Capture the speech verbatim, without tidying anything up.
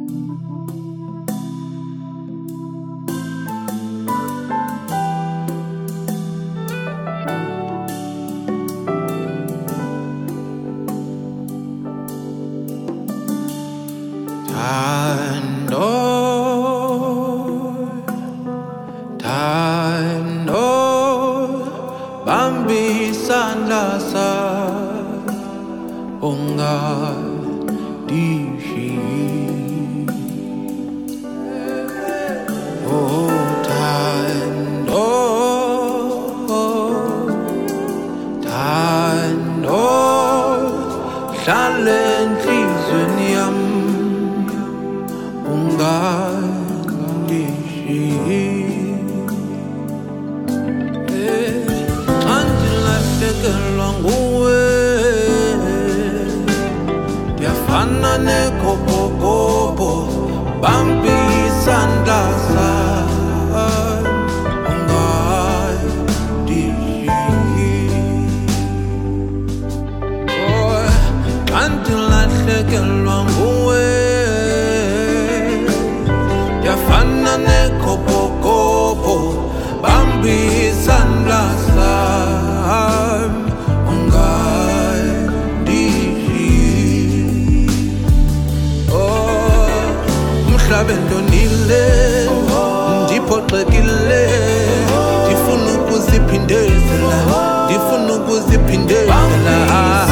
Thando, Thando, bambisana sa ungadishi. Oh Thando, Thando, hlale enhlizweni yami ungadishi. Angilahlekelwa nguwe, ndiyafana nekhobokobo, bambi isandla sami ungadishi. Oh, angilahlekelwa nguwe, ndiyafana nekhobokobo, bambi isandla sami ungadishi. Oh, umhlaba endonile, ndiphoxekile, ndifuna ukuziphindezela, ndifuna ukuziphindezela.